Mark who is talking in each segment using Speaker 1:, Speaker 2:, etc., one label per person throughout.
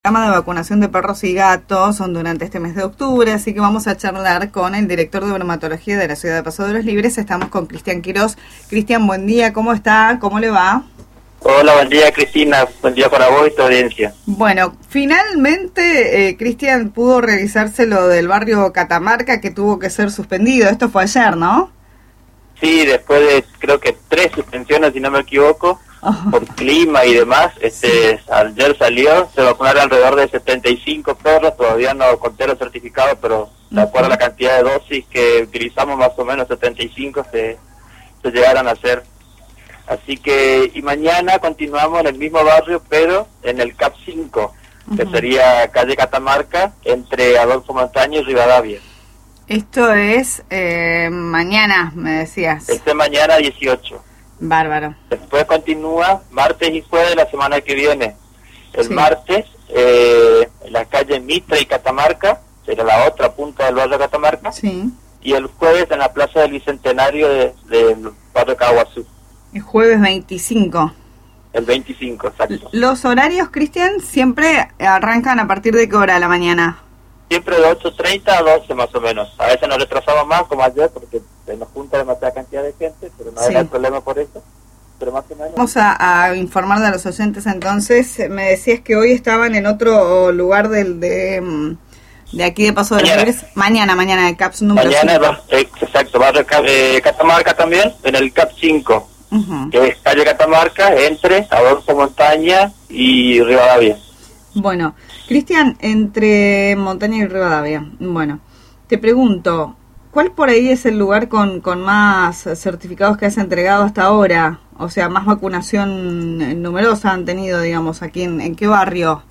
Speaker 1: Programa de vacunación de perros y gatos son durante este mes de octubre, así que vamos a charlar con el director de bromatología de la ciudad de Paso de los Libres. Estamos con Cristian Quirós. Cristian, buen día, ¿cómo está? ¿Cómo le va?
Speaker 2: Hola, buen día Cristina, buen día para vos y tu audiencia.
Speaker 1: Bueno, finalmente Cristian pudo realizarse lo del barrio Catamarca que tuvo que ser suspendido. Esto fue ayer, ¿no?
Speaker 2: Sí, después de creo que 3 suspensiones, si no me equivoco, por clima y demás, ayer salió, se vacunaron alrededor de 75 perros, todavía no conté los certificados, pero de acuerdo a la cantidad de dosis que utilizamos, más o menos 75 se llegaron a hacer. Así que, y mañana continuamos en el mismo barrio, pero en el CAP 5, que sería calle Catamarca, entre Adolfo Montaña y Rivadavia.
Speaker 1: Esto es mañana, me decías.
Speaker 2: Mañana 18.
Speaker 1: Bárbaro.
Speaker 2: Después continúa martes y jueves de la semana que viene. El martes, en la calle Mitra y Catamarca, será la otra punta del barrio Catamarca.
Speaker 1: Sí.
Speaker 2: Y el jueves en la plaza del Bicentenario del barrio Caguazú.
Speaker 1: El jueves 25.
Speaker 2: El 25, exacto.
Speaker 1: ¿Los horarios, Cristian, siempre arrancan a partir de qué hora de la mañana?
Speaker 2: Siempre de 8:30 a 12 más o menos. A veces nos retrasamos más, como ayer, porque se nos junta demasiada cantidad de gente, pero no hay problema por eso. Pero más o menos.
Speaker 1: Vamos a informar de los oyentes entonces. Me decías que hoy estaban en otro lugar de aquí de Paso de los Libres. Mañana, el CAPS número 5.
Speaker 2: Mañana, exacto, barrio Catamarca también, en el CAP 5, que es calle Catamarca, entre Adolfo Montaña y Rivadavia.
Speaker 1: Bueno, Cristian, entre Montaña y Rivadavia, bueno, te pregunto, ¿cuál por ahí es el lugar con más certificados que has entregado hasta ahora? O sea, más vacunación numerosa han tenido, digamos, aquí en qué barrio?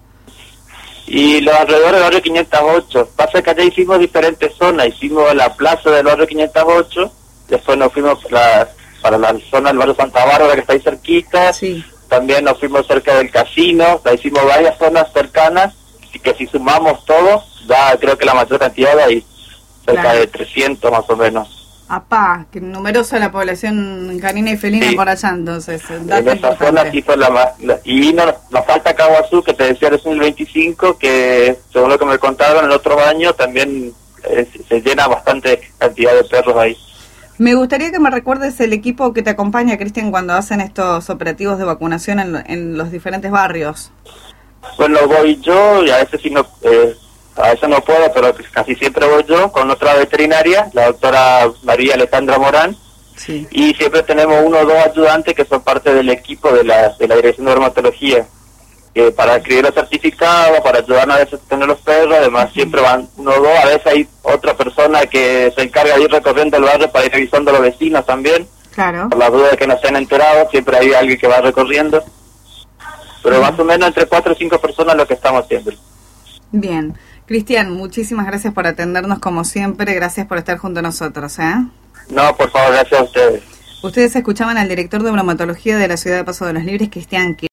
Speaker 2: Y los alrededores del barrio 508. Pasa que allá hicimos diferentes zonas. Hicimos la plaza del barrio 508, después nos fuimos para la zona del barrio Santa Bárbara, que está ahí cerquita.
Speaker 1: Sí.
Speaker 2: También nos fuimos cerca del casino, hicimos varias zonas cercanas, y que si sumamos todo, da creo que la mayor cantidad de ahí, cerca de 300 más o menos.
Speaker 1: Apá, que numerosa la población canina y felina por allá, entonces.
Speaker 2: En esa zona sí fue la más. Y nos falta Caguazú, que te decía recién el 25, que según lo que me contaron el otro año, también se llena bastante cantidad de perros ahí.
Speaker 1: Me gustaría que me recuerdes el equipo que te acompaña, Cristian, cuando hacen estos operativos de vacunación en los diferentes barrios.
Speaker 2: Bueno, voy yo, y a veces a veces no puedo, pero casi siempre voy yo, con otra veterinaria, la doctora María Alejandra Morán, y siempre tenemos 1 o 2 ayudantes que son parte del equipo de la Dirección de Dermatología, para escribir los certificados, para ayudarnos a tener los perros. Además siempre van 1 o 2, a veces hay otra persona que se encarga de ir recorriendo el barrio para ir revisando a los vecinos también.
Speaker 1: Claro.
Speaker 2: Por la duda de que no se han enterado, siempre hay alguien que va recorriendo. Pero más o menos entre 4 o 5 personas lo que estamos haciendo.
Speaker 1: Bien. Cristian, muchísimas gracias por atendernos como siempre, gracias por estar junto a nosotros.
Speaker 2: No, por favor, gracias a ustedes.
Speaker 1: Ustedes escuchaban al director de bromatología de la ciudad de Paso de los Libres, Cristian Quirós.